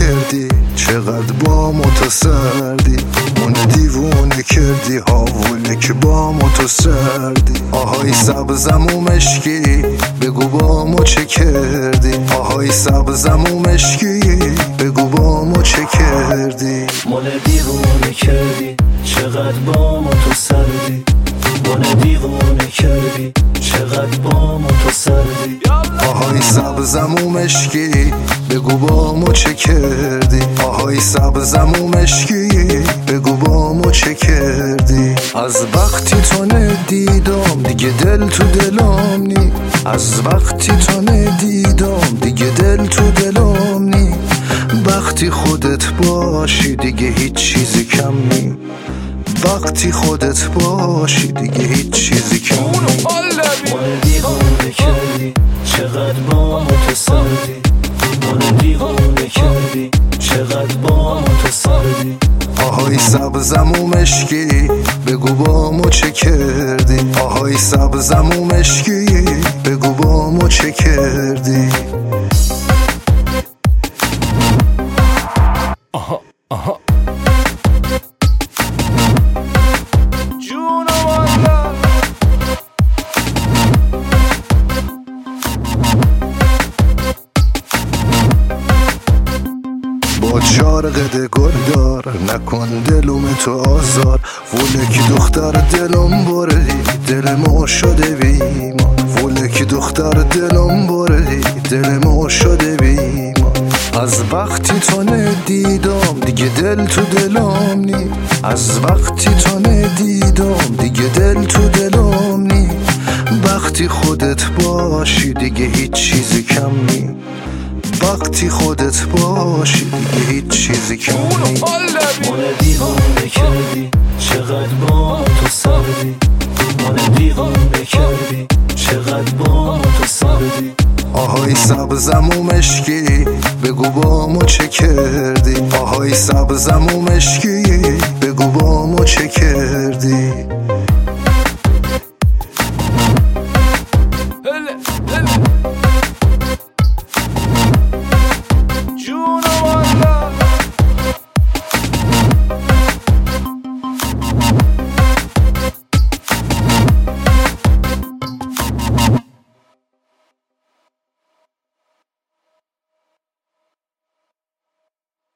کردی، چقدر با ما تو سردی، من دیوونه کردی، حواله که با ما تو سردی. آهای سبزم و مشکی بگو با ما چه کردی، آهای سبزم و مشکی بگو با ما چه کردی. من دیوونه کردی، چقدر با ما تو سردی، من دیوونه کردی، چقدر با ما تو سردی. آهای سبزم و مشکی بگو با ما چه کردی، آهای سبزم و مشکی بگو با ما چه کردی. از وقتی تو ندیدم دیگه دل تو دلم نی، از وقتی تو ندیدم دیگه دل تو دلم نی. وقتی خودت باشی دیگه هیچ چیزی کم نی، وقتی خودت باشی دیگه هیچ چیزی کم نی. من دیوونه کردی، چقدر با ما تو سردی، من دیوونه کردی، چقدر با ما تو سردی. آهای سبزم و مشکی بگو با ما چه کردی، آهای سبزم و مشکی بگو با ما چه کردی. با چارقد گلدار نکن دلوم تو آزار، ولک دختر دلم بردی، دل ما شده بیمان، ولک دختر دلم بردی، دل ما شده بیمان. از وقتی تو ندیدم دیگه دل تو دلم نی، از وقتی تو ندیدم دیگه دل تو دلم نی. وقتی خودت باشی دیگه هیچ چیزی کم نی، وقتی خودت باشی دیگه هیچ چیزی کم نی. من دیوونه کردی، چقدر با تو سردی، من دیوونه کردی، چقدر با تو سردی. آهای سبزم و مشکی بگو با ما چه کردی، آهای سبزم و مشکی بگو با ما چه کردی.